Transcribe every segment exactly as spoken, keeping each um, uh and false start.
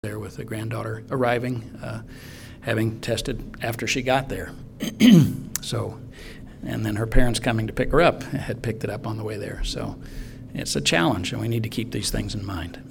there with the granddaughter arriving, uh, having tested after she got there. So, and then her parents coming to pick her up had picked it up on the way there. So it's a challenge, and we need to keep these things in mind.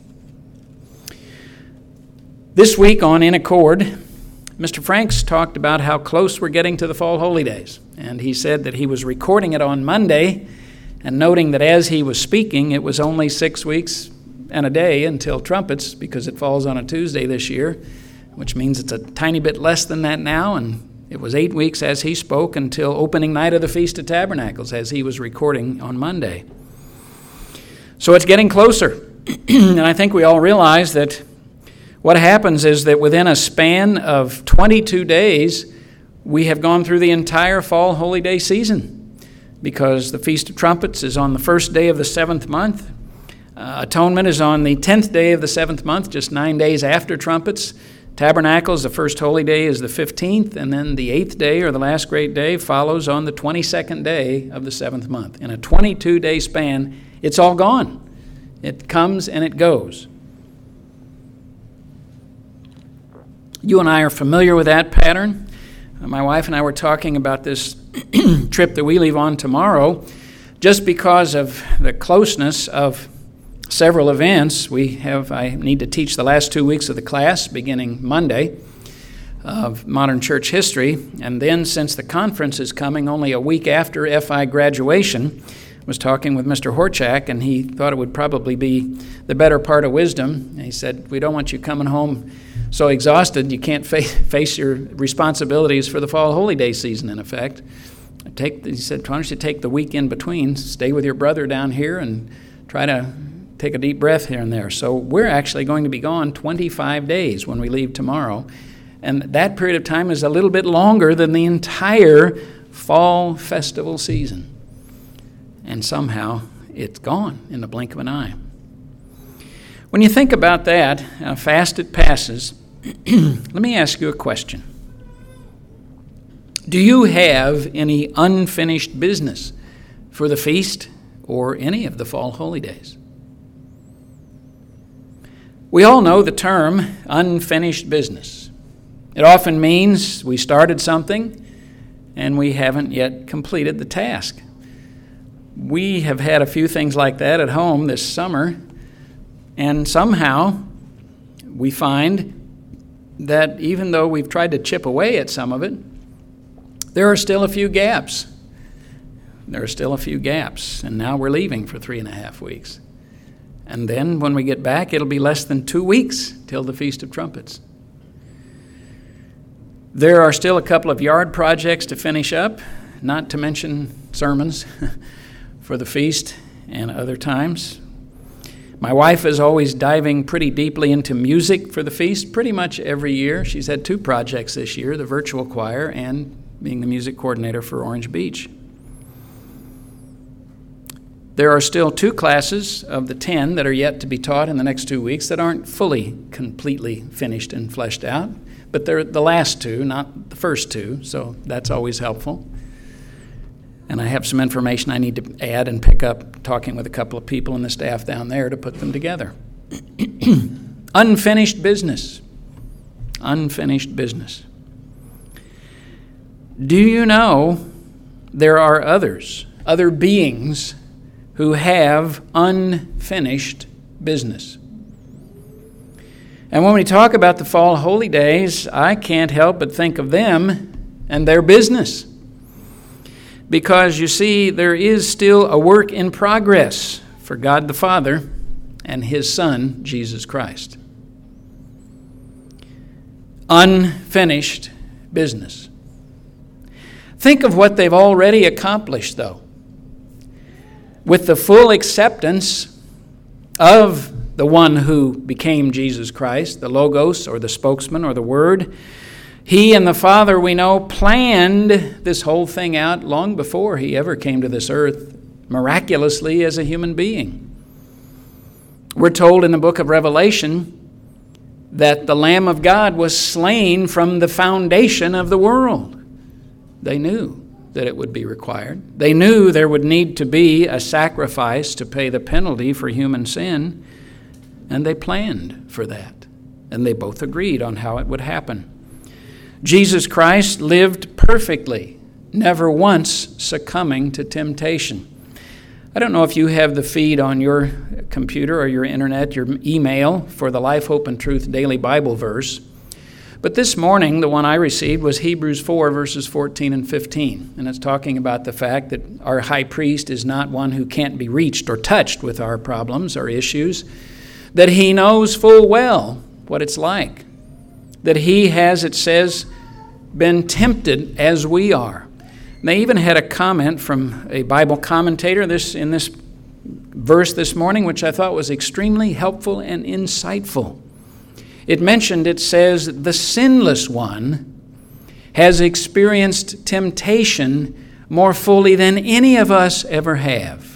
This week on In Accord, Mister Franks talked about how close we're getting to the Fall Holy Days. And he said that he was recording it on Monday and noting that as he was speaking, it was only six weeks and a day until trumpets, because it falls on a Tuesday this year, which means it's a tiny bit less than that now. And it was eight weeks as he spoke until opening night of the Feast of Tabernacles as he was recording on Monday. So it's getting closer. And I think we all realize that what happens is that within a span of twenty-two days, we have gone through the entire Fall Holy Day season, because the Feast of Trumpets is on the first day of the seventh month. Uh, Atonement is on the tenth day of the seventh month, just nine days after Trumpets. Tabernacles, the first holy day, is the fifteenth, and then the eighth day, or the last great day, follows on the twenty-second day of the seventh month. In a twenty-two day span, it's all gone. It comes and it goes. You and I are familiar with that pattern. Uh, my wife and I were talking about this trip that we leave on tomorrow. Just because of the closeness of several events, we have, I need to teach the last two weeks of the class beginning Monday of modern church history. And then since the conference is coming only a week after F I graduation, I was talking with Mister Horchak, and he thought it would probably be the better part of wisdom. And he said, we don't want you coming home so exhausted you can't fa- face your responsibilities for the Fall Holy Day season, in effect. Take, he said, why don't you take the week in between, stay with your brother down here, and try to take a deep breath here and there. So we're actually going to be gone twenty-five days when we leave tomorrow. And that period of time is a little bit longer than the entire fall festival season. And somehow it's gone in the blink of an eye. When you think about that, how fast it passes, let me ask you a question. Do you have any unfinished business for the feast or any of the fall holy days? We all know the term unfinished business. It often means we started something and we haven't yet completed the task. We have had a few things like that at home this summer, and somehow we find that even though we've tried to chip away at some of it, there are still a few gaps. There are still a few gaps, and now we're leaving for three and a half weeks. And then when we get back, it'll be less than two weeks till the Feast of Trumpets. There are still a couple of yard projects to finish up, not to mention sermons for the feast and other times. My wife is always diving pretty deeply into music for the feast pretty much every year. She's had two projects this year, the virtual choir and being the music coordinator for Orange Beach. There are still two classes of the ten that are yet to be taught in the next two weeks that aren't fully, completely finished and fleshed out, but they're the last two, not the first two, so that's always helpful. And I have some information I need to add and pick up, talking with a couple of people in the staff down there to put them together. Unfinished business. Unfinished business. Do you know there are others, other beings, who have unfinished business? And when we talk about the fall holy days, I can't help but think of them and their business. Because you see, there is still a work in progress for God the Father and His Son, Jesus Christ. Unfinished business. Think of what they've already accomplished, though. With the full acceptance of the one who became Jesus Christ, the Logos or the spokesman or the Word, He and the Father, we know, planned this whole thing out long before He ever came to this earth, miraculously as a human being. We're told in the book of Revelation that the Lamb of God was slain from the foundation of the world. They knew that it would be required. They knew there would need to be a sacrifice to pay the penalty for human sin, and they planned for that. and they both agreed on how it would happen. Jesus Christ lived perfectly, never once succumbing to temptation. I don't know if you have the feed on your computer or your internet, your email for the Life, Hope, and Truth Daily Bible Verse. But this morning, the one I received was Hebrews four, verses fourteen and fifteen. And it's talking about the fact that our high priest is not one who can't be reached or touched with our problems or issues, that he knows full well what it's like, that he has, it says, been tempted as we are. And they even had a comment from a Bible commentator this in this verse this morning, which I thought was extremely helpful and insightful. It mentioned, it says, the sinless one has experienced temptation more fully than any of us ever have.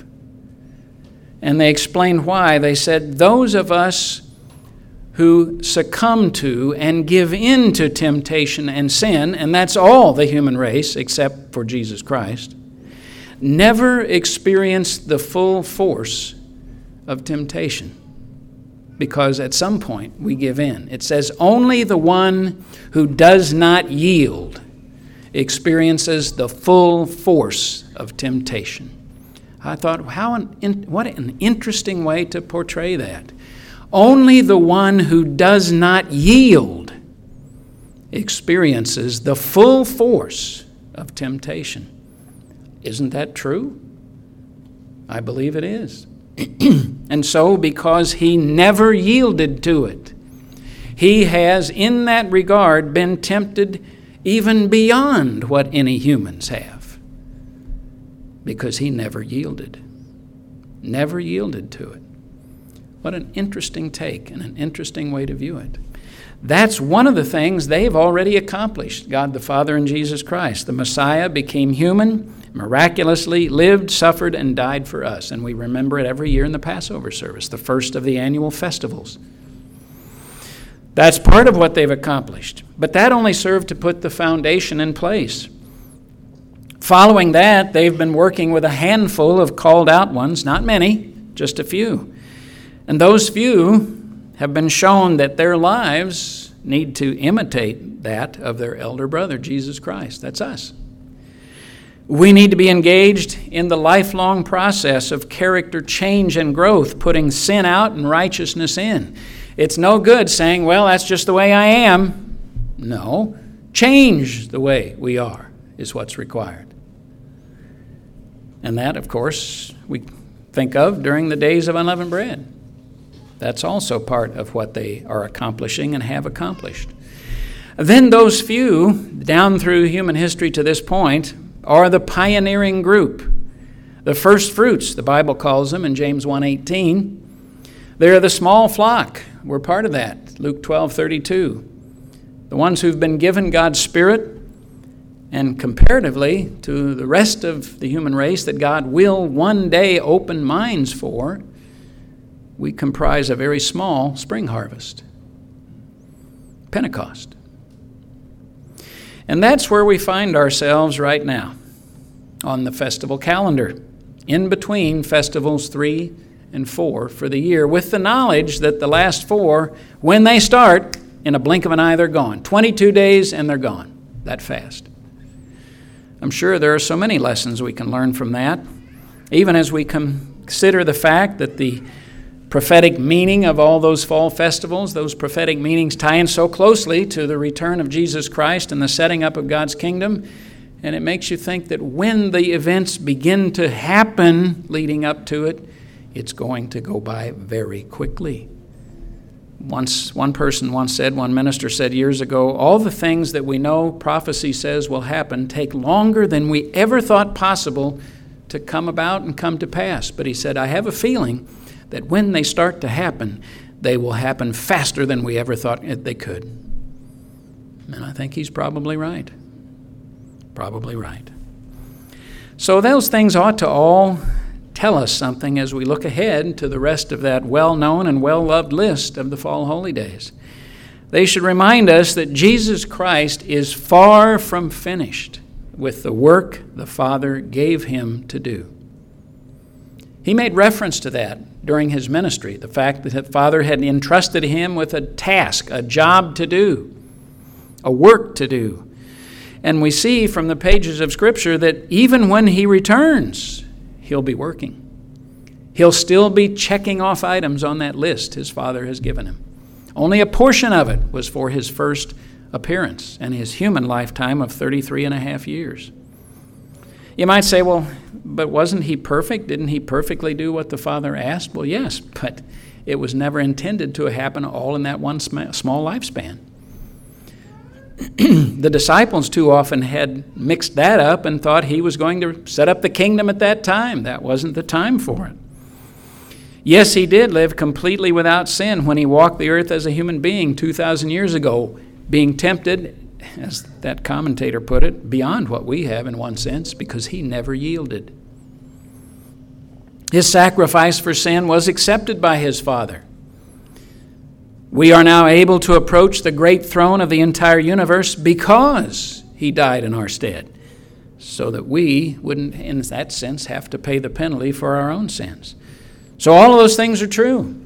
And they explained why. They said, those of us who succumb to and give in to temptation and sin, and that's all the human race except for Jesus Christ, never experienced the full force of temptation. Because at some point we give in. It says only the one who does not yield experiences the full force of temptation. I thought, how an, what an interesting way to portray that. Only the one who does not yield experiences the full force of temptation. Isn't that true? I believe it is. And so, because he never yielded to it, he has, in that regard, been tempted even beyond what any humans have. Because he never yielded. Never yielded to it. What an interesting take and an interesting way to view it. That's one of the things they've already accomplished, God the Father and Jesus Christ. The Messiah became human, miraculously lived, suffered, and died for us. And we remember it every year in the Passover service, the first of the annual festivals. That's part of what they've accomplished. But that only served to put the foundation in place. Following that, they've been working with a handful of called out ones, not many, just a few. And those few have been shown that their lives need to imitate that of their elder brother, Jesus Christ. That's us. We need to be engaged in the lifelong process of character change and growth, putting sin out and righteousness in. It's no good saying, well, that's just the way I am. No, change the way we are is what's required. And that, of course, we think of during the days of unleavened bread. That's also part of what they are accomplishing and have accomplished. Then those few, down through human history to this point, are the pioneering group. The first fruits, the Bible calls them in James one eighteen. They're the small flock. We're part of that, Luke twelve thirty-two. The ones who've been given God's Spirit, and comparatively to the rest of the human race that God will one day open minds for, we comprise a very small spring harvest, Pentecost. And that's where we find ourselves right now on the festival calendar, in between festivals three and four for the year, with the knowledge that the last four, when they start, in a blink of an eye, they're gone. twenty-two days and they're gone, that fast. I'm sure there are so many lessons we can learn from that, even as we consider the fact that the prophetic meaning of all those fall festivals, those prophetic meanings tie in so closely to the return of Jesus Christ and the setting up of God's kingdom. And it makes you think that when the events begin to happen leading up to it, it's going to go by very quickly. Once, one person once said, one minister said years ago, all the things that we know prophecy says will happen take longer than we ever thought possible to come about and come to pass. But he said, I have a feeling that when they start to happen, they will happen faster than we ever thought they could. And I think he's probably right. Probably right. So those things ought to all tell us something as we look ahead to the rest of that well-known and well-loved list of the fall holy days. They should remind us that Jesus Christ is far from finished with the work the Father gave him to do. He made reference to that during his ministry, the fact that the Father had entrusted him with a task, a job to do, a work to do. And we see from the pages of Scripture that even when he returns, he'll be working. He'll still be checking off items on that list his Father has given him. Only a portion of it was for his first appearance and his human lifetime of thirty-three and a half years. You might say, well, but wasn't he perfect? Didn't he perfectly do what the Father asked? Well, yes, but it was never intended to happen all in that one sm- small lifespan. The disciples too often had mixed that up and thought he was going to set up the kingdom at that time. That wasn't the time for it. Yes, he did live completely without sin when he walked the earth as a human being two thousand years ago, being tempted, as that commentator put it, beyond what we have in one sense, because he never yielded. His sacrifice for sin was accepted by his Father. We are now able to approach the great throne of the entire universe because he died in our stead, so that we wouldn't, in that sense, have to pay the penalty for our own sins. So all of those things are true.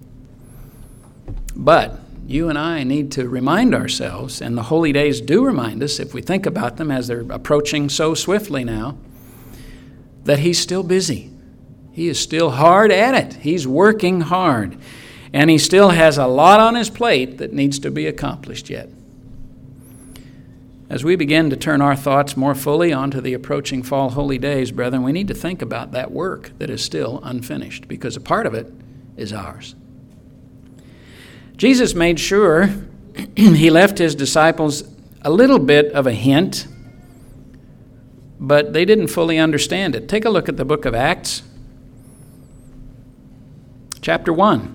But you and I need to remind ourselves, and the holy days do remind us, if we think about them as they're approaching so swiftly now, that he's still busy. He is still hard at it. He's working hard. And he still has a lot on his plate that needs to be accomplished yet. As we begin to turn our thoughts more fully onto the approaching fall holy days, brethren, we need to think about that work that is still unfinished, because a part of it is ours. Jesus made sure he left his disciples a little bit of a hint, but they didn't fully understand it. Take a look at the book of Acts, chapter one.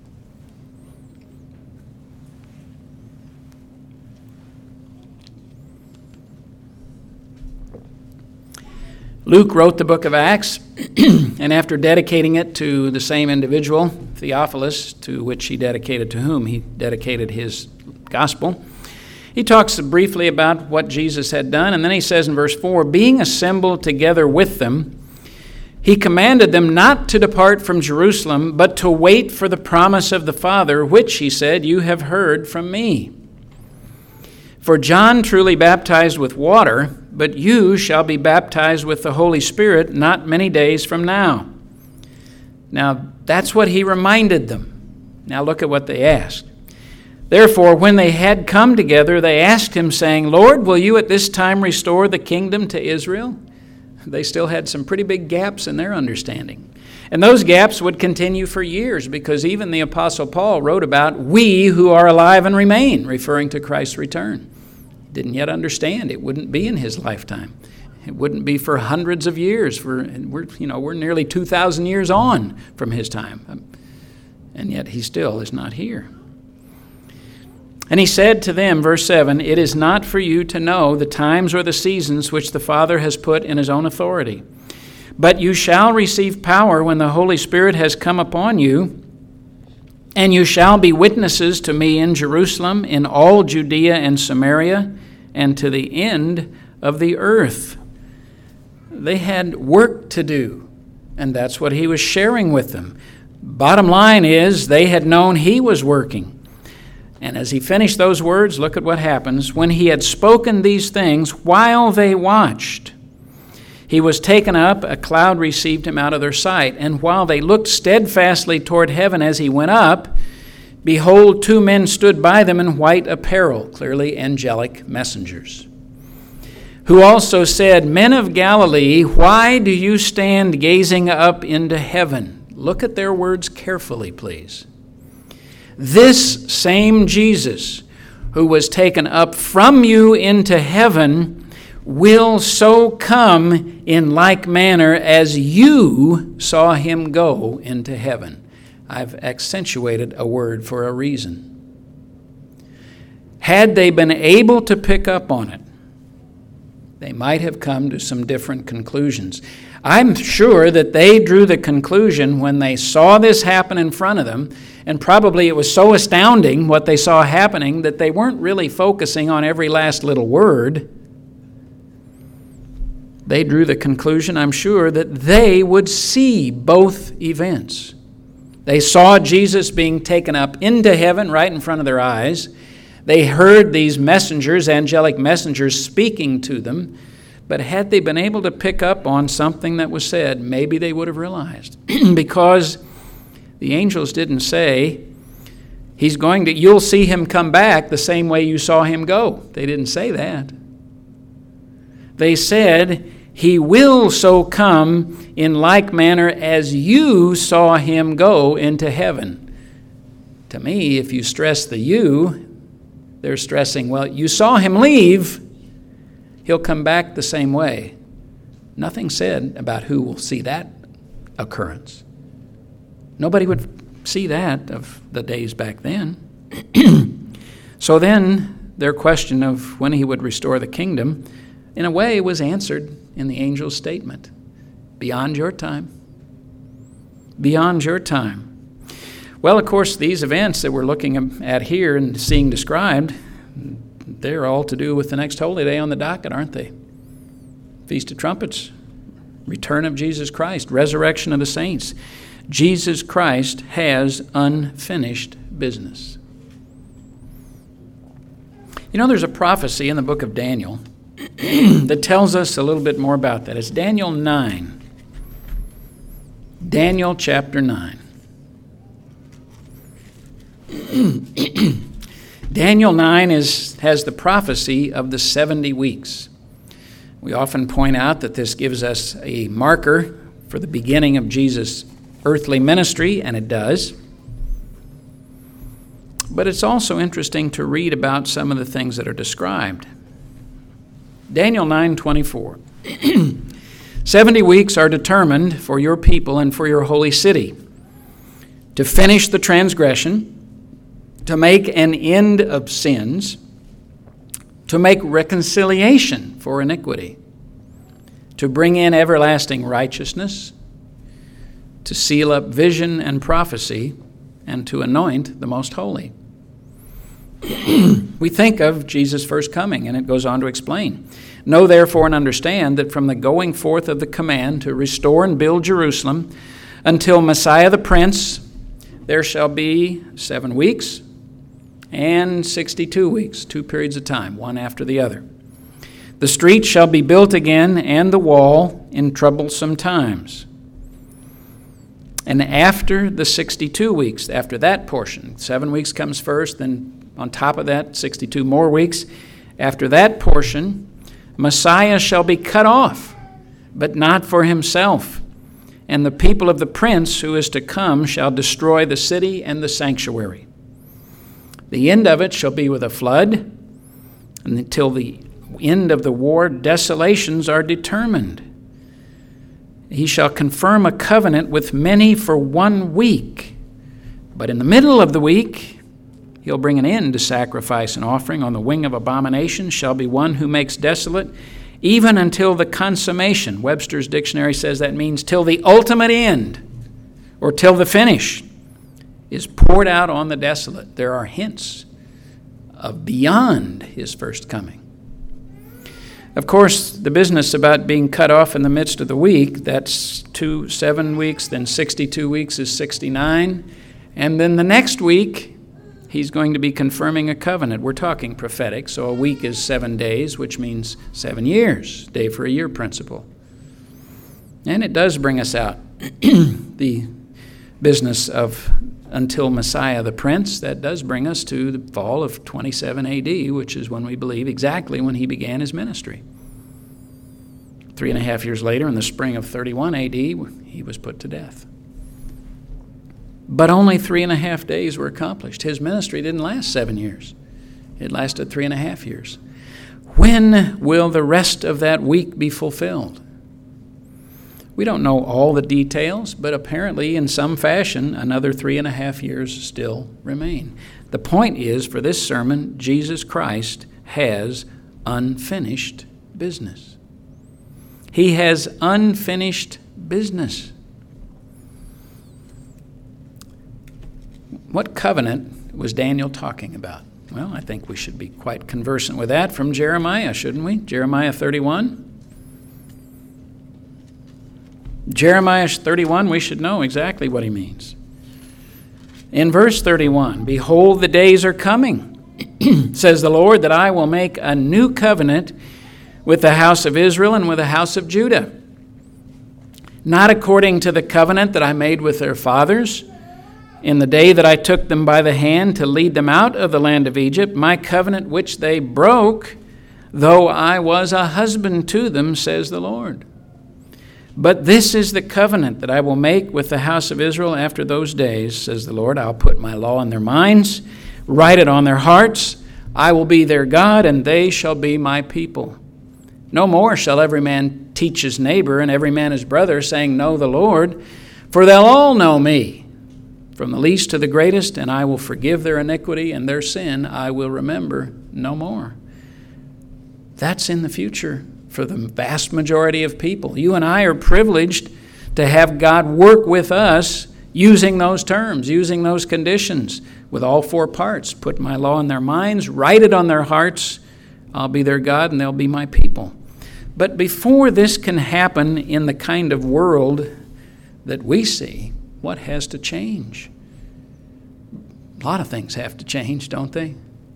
Luke wrote the book of Acts, and after dedicating it to the same individual, Theophilus, to which he dedicated to whom he dedicated his gospel, he talks briefly about what Jesus had done, and then he says in verse four, being assembled together with them, he commanded them not to depart from Jerusalem, but to wait for the promise of the Father, which, he said, you have heard from me. For John truly baptized with water, but you shall be baptized with the Holy Spirit not many days from now. Now, that's what he reminded them. Now look at what they asked. Therefore, when they had come together, they asked him, saying, Lord, will you at this time restore the kingdom to Israel? They still had some pretty big gaps in their understanding. And those gaps would continue for years, because even the Apostle Paul wrote about we who are alive and remain, referring to Christ's return. Didn't yet understand it wouldn't be in his lifetime. It wouldn't be for hundreds of years. For we're you know we're nearly two thousand years on from his time, and yet he still is not here. And he said to them, verse seven, it is not for you to know the times or the seasons which the Father has put in his own authority, but you shall receive power when the Holy Spirit has come upon you. And you shall be witnesses to me in Jerusalem, in all Judea and Samaria, and to the end of the earth. They had work to do, and that's what he was sharing with them. Bottom line is, they had known he was working. And as he finished those words, look at what happens. When he had spoken these things, while they watched, he was taken up, a cloud received him out of their sight. And while they looked steadfastly toward heaven as he went up, behold, two men stood by them in white apparel, clearly angelic messengers, who also said, Men of Galilee, why do you stand gazing up into heaven? Look at their words carefully, please. This same Jesus, who was taken up from you into heaven, will so come in like manner as you saw him go into heaven. I've accentuated a word for a reason. Had they been able to pick up on it, they might have come to some different conclusions. I'm sure that they drew the conclusion when they saw this happen in front of them, and probably it was so astounding what they saw happening that they weren't really focusing on every last little word. They drew the conclusion, I'm sure, that they would see both events. They saw Jesus being taken up into heaven right in front of their eyes. They heard these messengers, angelic messengers, speaking to them. But had they been able to pick up on something that was said, maybe they would have realized. Because the angels didn't say, he's going to, you'll see him come back the same way you saw him go. They didn't say that. They said, he will so come in like manner as you saw him go into heaven. To me, if you stress the you, they're stressing, well, you saw him leave, he'll come back the same way. Nothing said about who will see that occurrence. Nobody would see that of the days back then. So then, their question of when he would restore the kingdom, in a way, was answered in the angel's statement. Beyond your time. Beyond your time. Well, of course, these events that we're looking at here and seeing described, they're all to do with the next holy day on the docket, aren't they? Feast of Trumpets, return of Jesus Christ, resurrection of the saints. Jesus Christ has unfinished business. You know, there's a prophecy in the book of Daniel that tells us a little bit more about that. It's Daniel nine. Daniel chapter nine. Daniel nine is, has the prophecy of the seventy weeks. We often point out that this gives us a marker for the beginning of Jesus' earthly ministry, and it does. But it's also interesting to read about some of the things that are described. Daniel nine twenty-four. Seventy weeks are determined for your people and for your holy city, to finish the transgression, to make an end of sins, to make reconciliation for iniquity, to bring in everlasting righteousness, to seal up vision and prophecy, and to anoint the most holy. We think of Jesus' first coming, and it goes on to explain. Know therefore and understand that from the going forth of the command to restore and build Jerusalem until Messiah the Prince, there shall be seven weeks and sixty-two weeks, two periods of time, one after the other. The street shall be built again, and the wall in troublesome times. And after the sixty-two weeks, after that portion, seven weeks comes first, then on top of that, sixty-two more weeks. After that portion, Messiah shall be cut off, but not for himself. And the people of the prince who is to come shall destroy the city and the sanctuary. The end of it shall be with a flood, and until the end of the war, desolations are determined. He shall confirm a covenant with many for one week, but in the middle of the week, he'll bring an end to sacrifice and offering. On the wing of abomination shall be one who makes desolate, even until the consummation. Webster's dictionary says that means till the ultimate end, or till the finish, is poured out on the desolate. There are hints of beyond his first coming. Of course, the business about being cut off in the midst of the week, that's two, seven weeks, then sixty-two weeks is sixty-nine, and then the next week, he's going to be confirming a covenant. We're talking prophetic, so a week is seven days, which means seven years, day for a year principle. And it does bring us out the business of until Messiah the Prince. That does bring us to the fall of twenty-seven A D, which is when we believe exactly when he began his ministry. Three and a half years later, in the spring of thirty-one A D, he was put to death. But only three and a half days were accomplished. His ministry didn't last seven years. It lasted three and a half years. When will the rest of that week be fulfilled? We don't know all the details, but apparently in some fashion, another three and a half years still remain. The point is, for this sermon, Jesus Christ has unfinished business. He has unfinished business. What covenant was Daniel talking about? Well, I think we should be quite conversant with that from Jeremiah, shouldn't we? Jeremiah thirty-one. Jeremiah thirty-one, we should know exactly what he means. In verse thirty-one, behold, the days are coming, says the Lord, that I will make a new covenant with the house of Israel and with the house of Judah, not according to the covenant that I made with their fathers in the day that I took them by the hand to lead them out of the land of Egypt, my covenant which they broke, though I was a husband to them, says the Lord. But this is the covenant that I will make with the house of Israel after those days, says the Lord. I'll put my law in their minds, write it on their hearts. I will be their God, and they shall be my people. No more shall every man teach his neighbor and every man his brother, saying, know the Lord, for they'll all know me, from the least to the greatest, and I will forgive their iniquity, and their sin I will remember no more. That's in the future for the vast majority of people. You and I are privileged to have God work with us using those terms, using those conditions, with all four parts. Put my law in their minds, write it on their hearts. I'll be their God, and they'll be my people. But before this can happen in the kind of world that we see, what has to change? A lot of things have to change, don't they?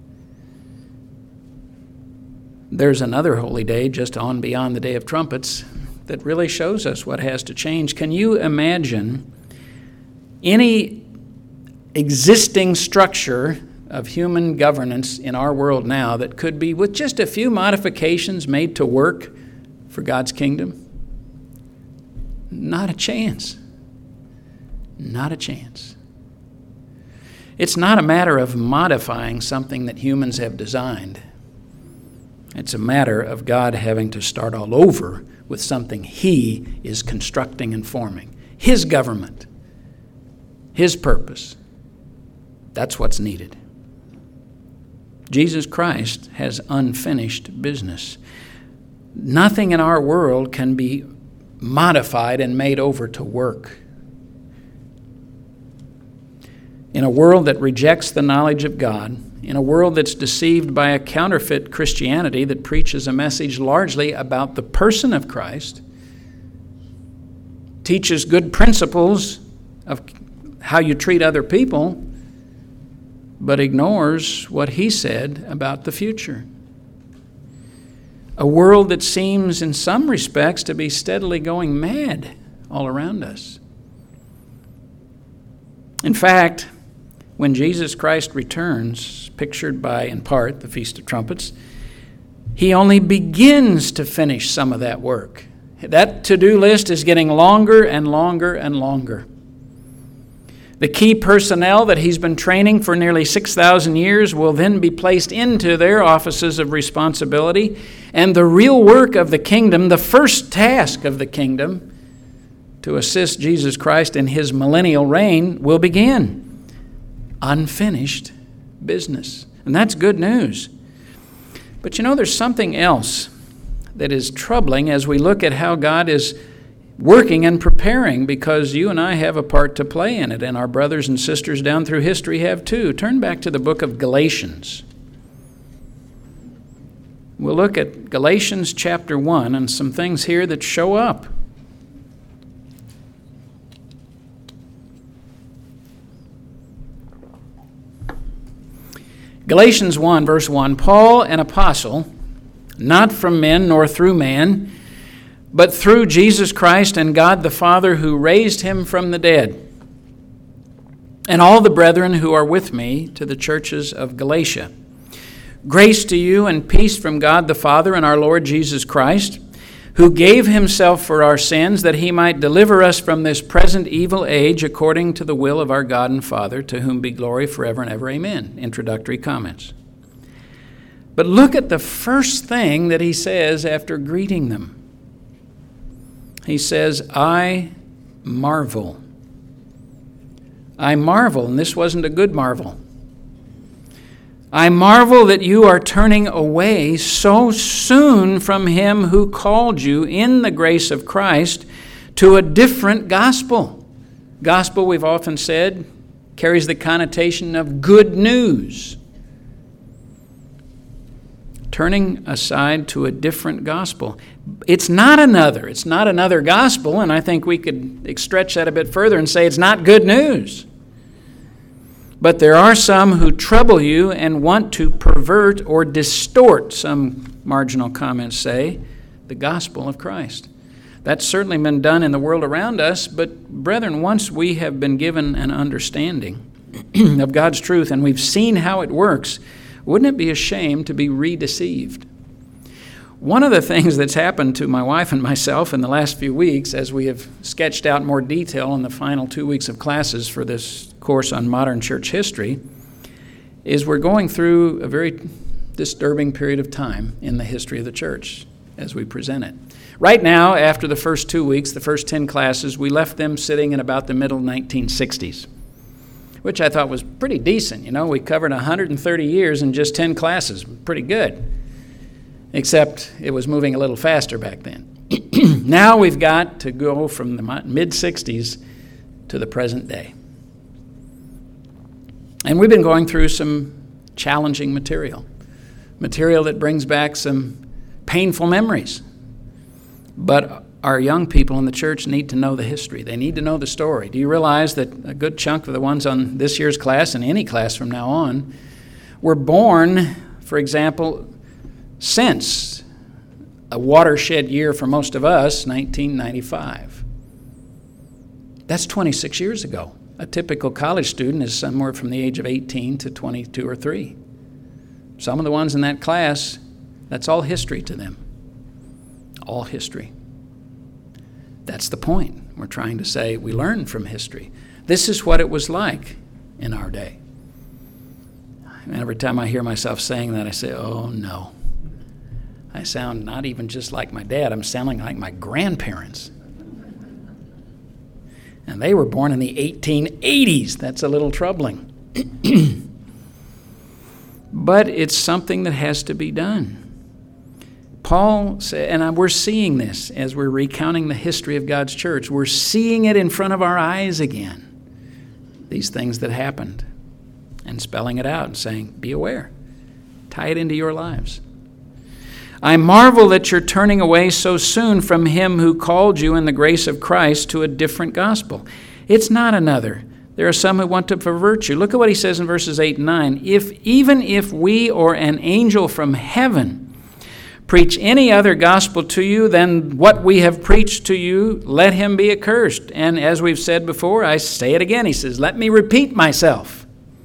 There's another holy day just on beyond the Day of Trumpets that really shows us what has to change. Can you imagine any existing structure of human governance in our world now that could be, with just a few modifications, made to work for God's kingdom? Not a chance. Not a chance. It's not a matter of modifying something that humans have designed. It's a matter of God having to start all over with something He is constructing and forming. His government. His purpose. That's what's needed. Jesus Christ has unfinished business. Nothing in our world can be modified and made over to work. In a world that rejects the knowledge of God, in a world that's deceived by a counterfeit Christianity that preaches a message largely about the person of Christ, teaches good principles of how you treat other people, but ignores what He said about the future. A world that seems in some respects to be steadily going mad all around us. In fact, when Jesus Christ returns, pictured by, in part, the Feast of Trumpets, He only begins to finish some of that work. That to-do list is getting longer and longer and longer. The key personnel that He's been training for nearly six thousand years will then be placed into their offices of responsibility, and the real work of the kingdom, the first task of the kingdom, to assist Jesus Christ in His millennial reign, will begin. Unfinished business. And that's good news. But you know, there's something else that is troubling as we look at how God is working and preparing, because you and I have a part to play in it, and our brothers and sisters down through history have too. Turn back to the book of Galatians. We'll look at Galatians chapter one and some things here that show up. Galatians one, verse one, Paul, an apostle, not from men nor through man, but through Jesus Christ and God the Father who raised Him from the dead, and all the brethren who are with me, to the churches of Galatia. Grace to you and peace from God the Father and our Lord Jesus Christ, who gave Himself for our sins, that He might deliver us from this present evil age, according to the will of our God and Father, to whom be glory forever and ever. Amen. Introductory comments. But look at the first thing that he says after greeting them. He says, I marvel. I marvel, and this wasn't a good marvel. I marvel that you are turning away so soon from Him who called you in the grace of Christ to a different gospel. Gospel, we've often said, carries the connotation of good news. Turning aside to a different gospel. It's not another. It's not another gospel, and I think we could stretch that a bit further and say it's not good news. But there are some who trouble you and want to pervert or distort, some marginal comments say, the gospel of Christ. That's certainly been done in the world around us, but brethren, once we have been given an understanding of God's truth and we've seen how it works, wouldn't it be a shame to be re-deceived? One of the things that's happened to my wife and myself in the last few weeks, as we have sketched out more detail in the final two weeks of classes for this course on modern church history, is we're going through a very disturbing period of time in the history of the church as we present it. Right now, after the first two weeks, the first ten classes, we left them sitting in about the middle nineteen sixties, which I thought was pretty decent. You know, we covered one hundred thirty years in just ten classes. Pretty good. Except it was moving a little faster back then. Now we've got to go from the mid-sixties to the present day. And we've been going through some challenging material, material that brings back some painful memories. But our young people in the church need to know the history. They need to know the story. Do you realize that a good chunk of the ones on this year's class and any class from now on were born, for example, since a watershed year for most of us, nineteen ninety-five. That's twenty-six years ago. A typical college student is somewhere from the age of eighteen to twenty-two or three. Some of the ones in that class, that's all history to them. All history. That's the point. We're trying to say we learn from history. This is what it was like in our day. And every time I hear myself saying that, I say, oh no. I sound not even just like my dad, I'm sounding like my grandparents. And they were born in the eighteen eighties. That's a little troubling. But it's something that has to be done. Paul said, and we're seeing this as we're recounting the history of God's church. We're seeing it in front of our eyes again. These things that happened. And spelling it out and saying, be aware. Tie it into your lives. I marvel that you're turning away so soon from him who called you in the grace of Christ to a different gospel. It's not another. There are some who want to pervert you. Look at what he says in verses eight and nine. If even if we or an angel from heaven preach any other gospel to you than what we have preached to you, let him be accursed. And as we've said before, I say it again. He says, let me repeat myself.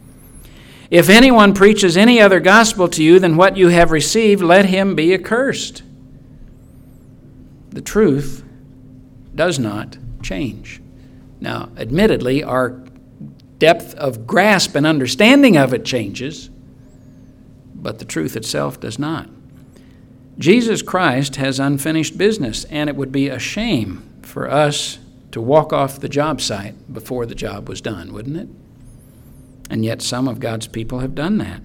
If anyone preaches any other gospel to you than what you have received, let him be accursed. The truth does not change. Now, admittedly, our depth of grasp and understanding of it changes, but the truth itself does not. Jesus Christ has unfinished business, and it would be a shame for us to walk off the job site before the job was done, wouldn't it? And yet some of God's people have done that.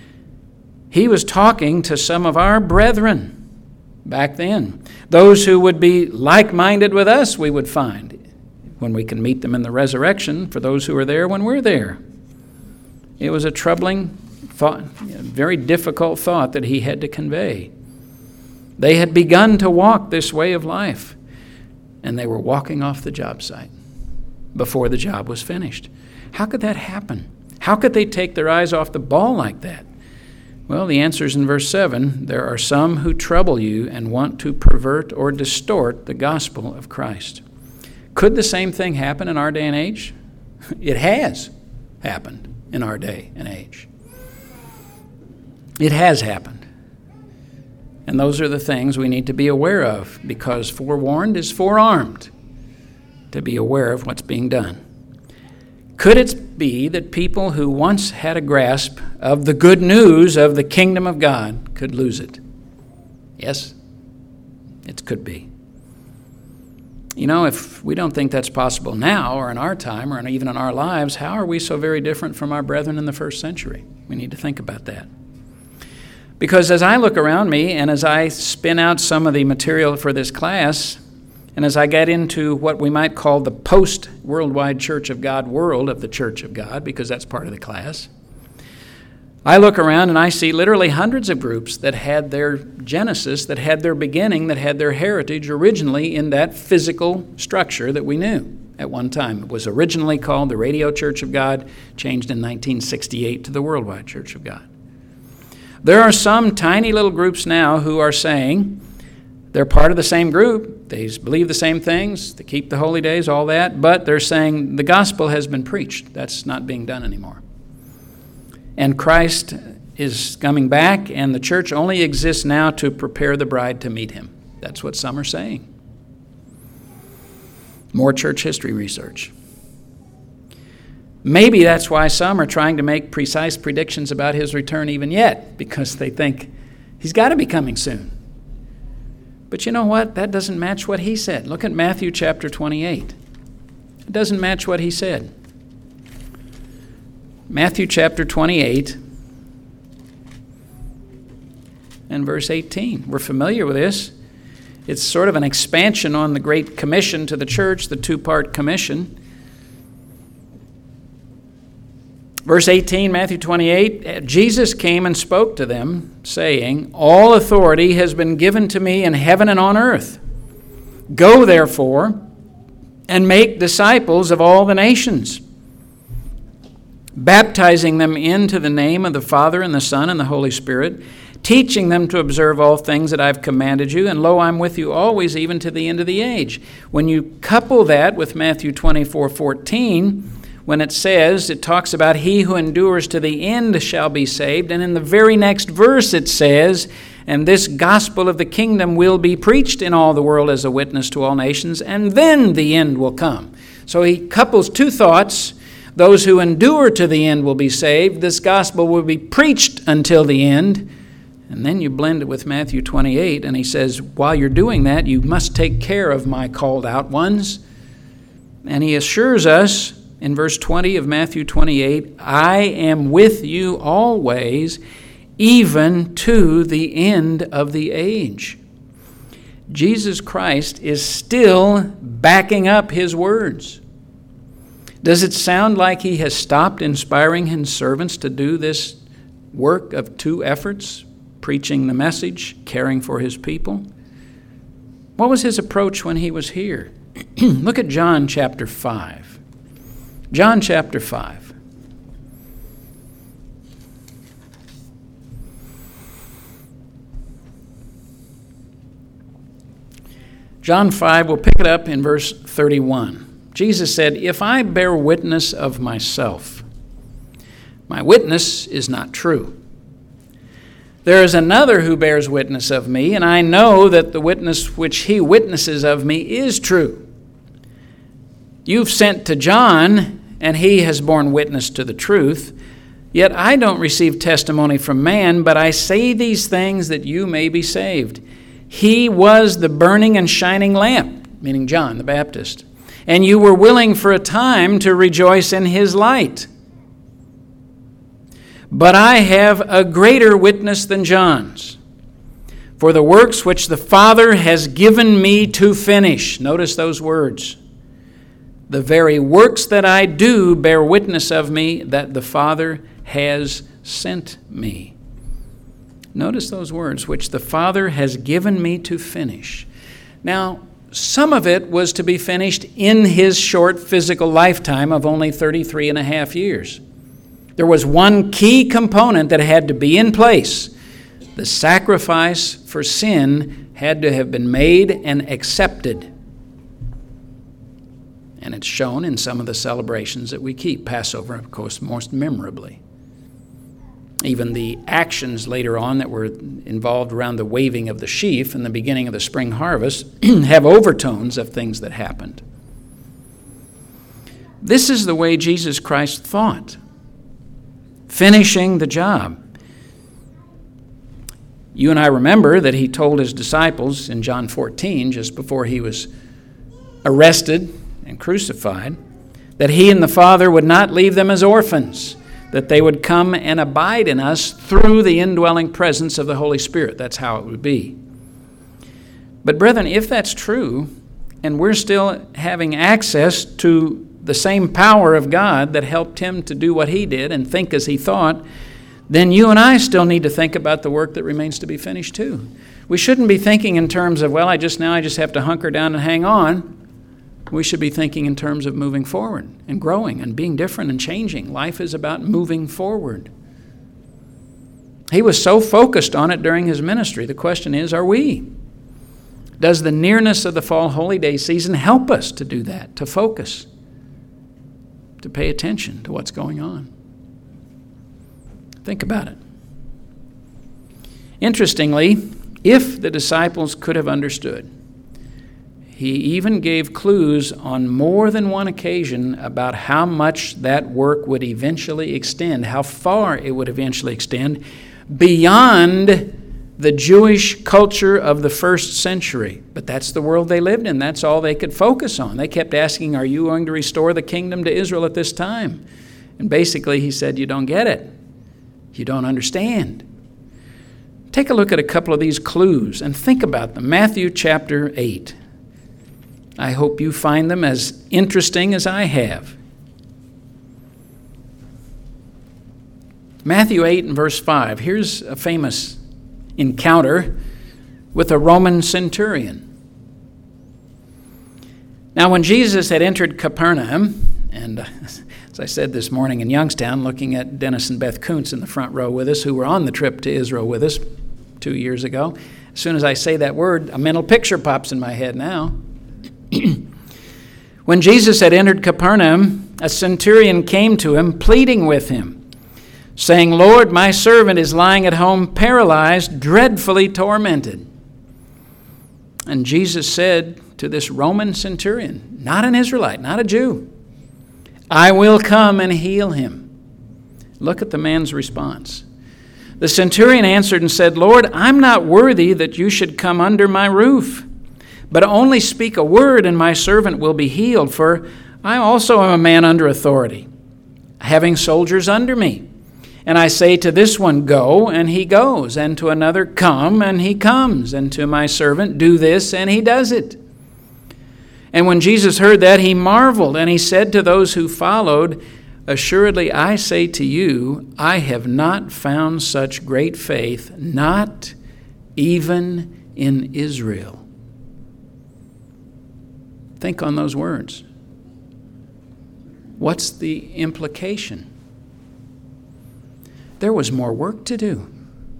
He was talking to some of our brethren back then. Those who would be like-minded with us, we would find, when we can meet them in the resurrection, for those who are there when we're there. It was a troubling thought, a very difficult thought that he had to convey. They had begun to walk this way of life, and they were walking off the job site before the job was finished. How could that happen? How could they take their eyes off the ball like that? Well, the answer is in verse seven. There are some who trouble you and want to pervert or distort the gospel of Christ. Could the same thing happen in our day and age? It has happened in our day and age. It has happened. And those are the things we need to be aware of, because forewarned is forearmed, to be aware of what's being done. Could it be that people who once had a grasp of the good news of the kingdom of God could lose it? Yes, it could be. You know, if we don't think that's possible now or in our time or even in our lives, how are we so very different from our brethren in the first century? We need to think about that. Because as I look around me and as I spin out some of the material for this class, and as I get into what we might call the post-Worldwide Church of God world of the Church of God, because that's part of the class, I look around and I see literally hundreds of groups that had their genesis, that had their beginning, that had their heritage originally in that physical structure that we knew at one time. It was originally called the Radio Church of God, changed in nineteen sixty-eight to the Worldwide Church of God. There are some tiny little groups now who are saying they're part of the same group. They believe the same things. They keep the holy days, all that. But they're saying the gospel has been preached. That's not being done anymore. And Christ is coming back, and the church only exists now to prepare the bride to meet him. That's what some are saying. More church history research. Maybe that's why some are trying to make precise predictions about his return even yet, because they think he's got to be coming soon. But you know what? That doesn't match what he said. Look at Matthew chapter twenty-eight. It doesn't match what he said. Matthew chapter twenty-eight and verse eighteen. We're familiar with this. It's sort of an expansion on the Great Commission to the church, the two-part commission. Verse eighteen, Matthew twenty-eight, Jesus came and spoke to them, saying, "All authority has been given to me in heaven and on earth. Go, therefore, and make disciples of all the nations, baptizing them into the name of the Father and the Son and the Holy Spirit, teaching them to observe all things that I've commanded you, and lo, I'm with you always, even to the end of the age." When you couple that with Matthew twenty-four fourteen, when it says, it talks about he who endures to the end shall be saved, and in the very next verse it says, "And this gospel of the kingdom will be preached in all the world as a witness to all nations, and then the end will come." So he couples two thoughts. Those who endure to the end will be saved. This gospel will be preached until the end. And then you blend it with Matthew twenty-eight, and he says, while you're doing that, you must take care of my called out ones. And he assures us in verse twenty of Matthew twenty-eight, "I am with you always, even to the end of the age." Jesus Christ is still backing up his words. Does it sound like he has stopped inspiring his servants to do this work of two efforts? Preaching the message, caring for his people? What was his approach when he was here? Look at John chapter five. John chapter five. John five, we'll pick it up in verse thirty-one. Jesus said, "If I bear witness of myself, my witness is not true. There is another who bears witness of me, and I know that the witness which he witnesses of me is true. You've sent to John, and he has borne witness to the truth. Yet I don't receive testimony from man, but I say these things that you may be saved. He was the burning and shining lamp," meaning John the Baptist, "and you were willing for a time to rejoice in his light. But I have a greater witness than John's, for the works which the Father has given me to finish." Notice those words. "The very works that I do bear witness of me that the Father has sent me." Notice those words, "which the Father has given me to finish." Now, some of it was to be finished in his short physical lifetime of only thirty-three and a half years. There was one key component that had to be in place. The sacrifice for sin had to have been made and accepted. And it's shown in some of the celebrations that we keep. Passover, of course, most memorably. Even the actions later on that were involved around the waving of the sheaf and the beginning of the spring harvest have overtones of things that happened. This is the way Jesus Christ thought. Finishing the job. You and I remember that he told his disciples in John fourteen, just before he was arrested and crucified, that he and the Father would not leave them as orphans, that they would come and abide in us through the indwelling presence of the Holy Spirit. That's how it would be. But brethren, if that's true, and we're still having access to the same power of God that helped him to do what he did and think as he thought, then you and I still need to think about the work that remains to be finished too. We shouldn't be thinking in terms of, well, I just now I just have to hunker down and hang on. We should be thinking in terms of moving forward and growing and being different and changing. Life is about moving forward. He was so focused on it during his ministry. The question is, are we? Does the nearness of the fall holy day season help us to do that, to focus, to pay attention to what's going on? Think about it. Interestingly, if the disciples could have understood, he even gave clues on more than one occasion about how much that work would eventually extend, how far it would eventually extend beyond the Jewish culture of the first century. But that's the world they lived in. That's all they could focus on. They kept asking, are you going to restore the kingdom to Israel at this time? And basically he said, you don't get it. You don't understand. Take a look at a couple of these clues and think about them. Matthew chapter eight. I hope you find them as interesting as I have. Matthew eight and verse five. Here's a famous encounter with a Roman centurion. Now, when Jesus had entered Capernaum, and uh, as I said this morning in Youngstown, looking at Dennis and Beth Kuntz in the front row with us, who were on the trip to Israel with us two years ago, as soon as I say that word, a mental picture pops in my head now. When Jesus had entered Capernaum, a centurion came to him, pleading with him, saying, Lord, my servant is lying at home paralyzed, dreadfully tormented. And Jesus said to this Roman centurion, not an Israelite, not a Jew, I will come and heal him. Look at the man's response. The centurion answered and said, Lord, I'm not worthy that you should come under my roof, but only speak a word and my servant will be healed, for I also am a man under authority, having soldiers under me. And I say to this one, go, and he goes, and to another, come, and he comes, and to my servant, do this, and he does it. And when Jesus heard that, he marveled, and he said to those who followed, assuredly I say to you, I have not found such great faith, not even in Israel. Think on those words. What's the implication? There was more work to do.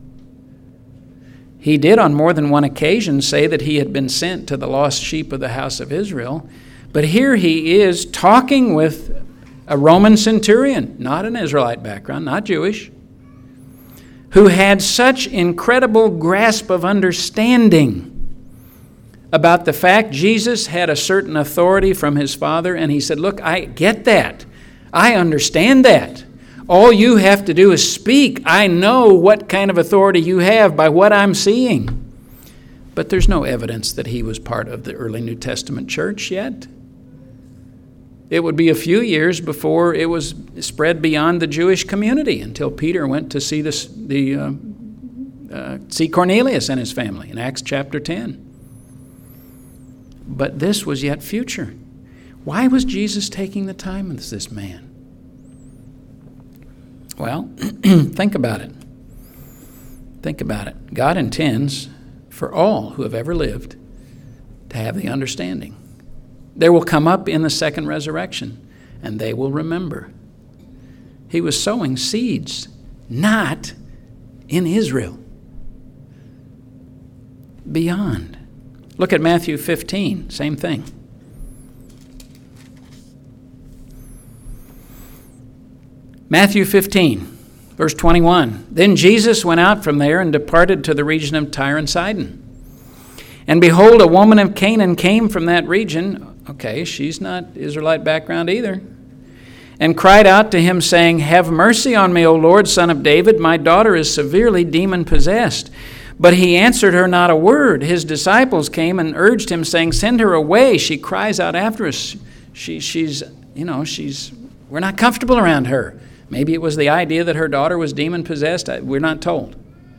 He did on more than one occasion say that he had been sent to the lost sheep of the house of Israel, but here he is talking with a Roman centurion, not an Israelite background, not Jewish, who had such incredible grasp of understanding about the fact Jesus had a certain authority from his Father, and he said, look, I get that. I understand that. All you have to do is speak. I know what kind of authority you have by what I'm seeing. But there's no evidence that he was part of the early New Testament church yet. It would be a few years before it was spread beyond the Jewish community until Peter went to see this, the uh, uh, see Cornelius and his family in Acts chapter ten. But this was yet future. Why was Jesus taking the time with this man? Well, think about it. Think about it. God intends for all who have ever lived to have the understanding. There will come up in the second resurrection, and they will remember. He was sowing seeds, not in Israel. Beyond. Look at Matthew fifteen, same thing. Matthew fifteen, verse twenty-one. Then Jesus went out from there and departed to the region of Tyre and Sidon. And behold, a woman of Canaan came from that region. Okay, she's not Israelite background either. And cried out to him, saying, have mercy on me, O Lord, Son of David. My daughter is severely demon-possessed. But he answered her not a word. His disciples came and urged him, saying, send her away. She cries out after us. She, she's, you know, she's, we're not comfortable around her. Maybe it was the idea that her daughter was demon-possessed. We're not told.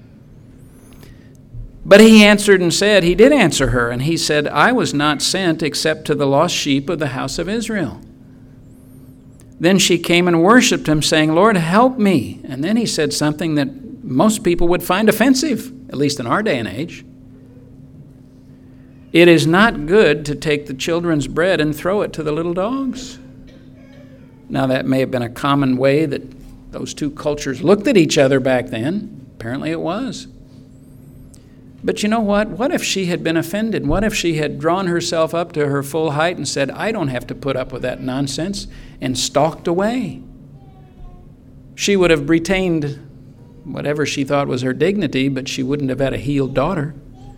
But he answered and said, he did answer her, and he said, I was not sent except to the lost sheep of the house of Israel. Then she came and worshipped him, saying, Lord, help me. And then he said something that most people would find offensive, at least in our day and age. It is not good to take the children's bread and throw it to the little dogs. Now, that may have been a common way that those two cultures looked at each other back then. Apparently it was. But you know what? What if she had been offended? What if she had drawn herself up to her full height and said, I don't have to put up with that nonsense, and stalked away? She would have retained whatever she thought was her dignity, but she wouldn't have had a healed daughter.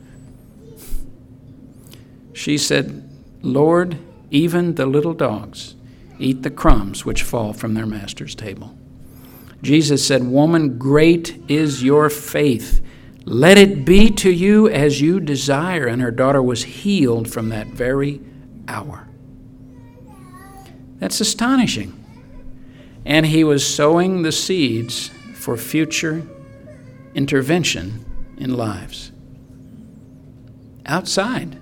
She said, Lord, even the little dogs eat the crumbs which fall from their master's table. Jesus said, Woman, great is your faith. Let it be to you as you desire. And her daughter was healed from that very hour. That's astonishing. And he was sowing the seeds for future intervention in lives outside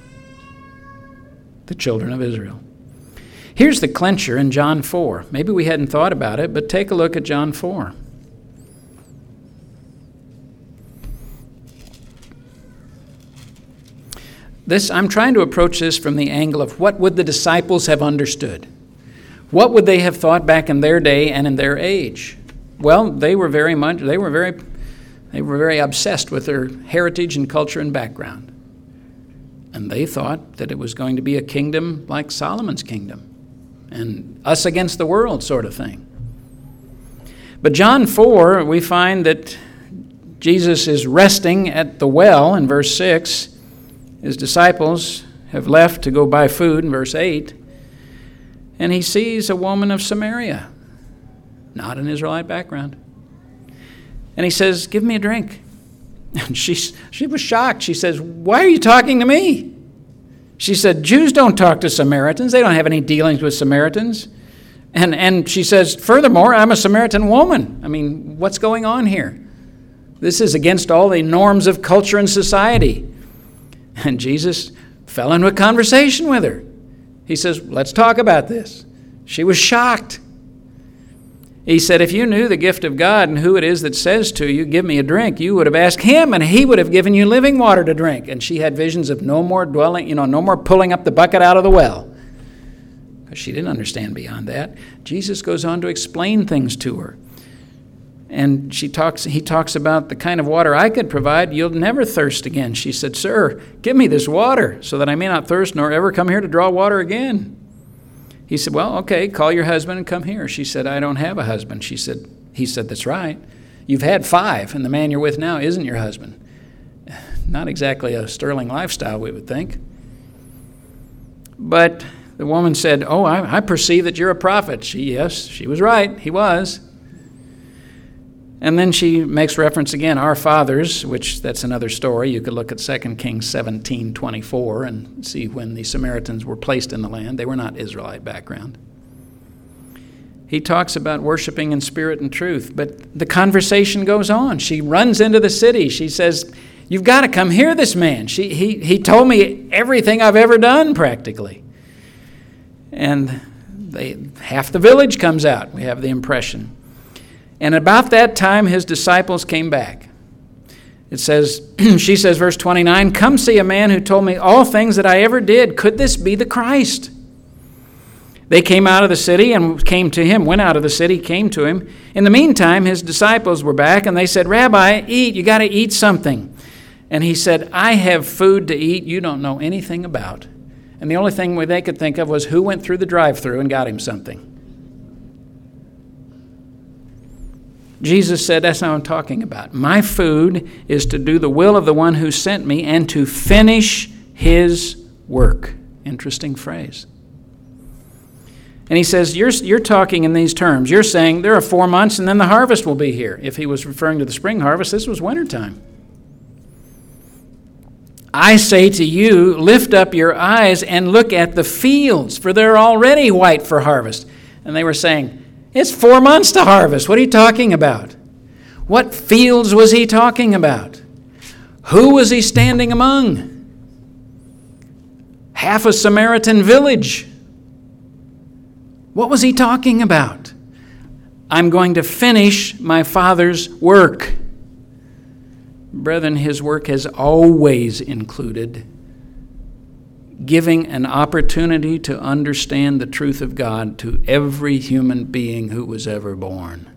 the children of Israel. Here's the clincher in John four. Maybe we hadn't thought about it, but take a look at John four. This, I'm trying to approach this from the angle of what would the disciples have understood? What would they have thought back in their day and in their age? Well, they were very much, they were very, they were very obsessed with their heritage and culture and background. And they thought that it was going to be a kingdom like Solomon's kingdom, and us against the world sort of thing. But John four, we find that Jesus is resting at the well in verse six. His disciples have left to go buy food in verse eight. And he sees a woman of Samaria, not an Israelite background. And he says, give me a drink. And she, she was shocked. She says, why are you talking to me? She said, Jews don't talk to Samaritans. They don't have any dealings with Samaritans. And, and she says, furthermore, I'm a Samaritan woman. I mean, what's going on here? This is against all the norms of culture and society. And Jesus fell into a conversation with her. He says, let's talk about this. She was shocked. He said, if you knew the gift of God and who it is that says to you, give me a drink, you would have asked him and he would have given you living water to drink. And she had visions of no more dwelling, you know, no more pulling up the bucket out of the well. Because she didn't understand beyond that. Jesus goes on to explain things to her. And she talks. He talks about the kind of water I could provide. You'll never thirst again. She said, sir, give me this water so that I may not thirst nor ever come here to draw water again. He said, well, okay, call your husband and come here. She said, I don't have a husband. She said, he said, that's right. You've had five, and the man you're with now isn't your husband. Not exactly a sterling lifestyle, we would think. But the woman said, oh, I, I perceive that you're a prophet. She, yes, she was right. He was. And then she makes reference again, our fathers, which that's another story. You could look at Second Kings seventeen twenty-four and see when the Samaritans were placed in the land. They were not Israelite background. He talks about worshiping in spirit and truth, but the conversation goes on. She runs into the city. She says, you've got to come hear this man. She, he, he told me everything I've ever done, practically. And they, half the village comes out, we have the impression. And about that time, his disciples came back. It says, she says, verse twenty-nine, come see a man who told me all things that I ever did. Could this be the Christ? They came out of the city and came to him, went out of the city, came to him. In the meantime, his disciples were back and they said, Rabbi, eat, you got to eat something. And he said, I have food to eat you don't know anything about. And the only thing they could think of was who went through the drive-thru and got him something. Jesus said, that's not what I'm talking about. My food is to do the will of the one who sent me and to finish his work. Interesting phrase. And he says, you're, you're talking in these terms. You're saying there are four months and then the harvest will be here. If he was referring to the spring harvest, this was wintertime. I say to you, lift up your eyes and look at the fields, for they're already white for harvest. And they were saying, it's four months to harvest. What are you talking about? What fields was he talking about? Who was he standing among? Half a Samaritan village. What was he talking about? I'm going to finish my Father's work. Brethren, his work has always included giving an opportunity to understand the truth of God to every human being who was ever born.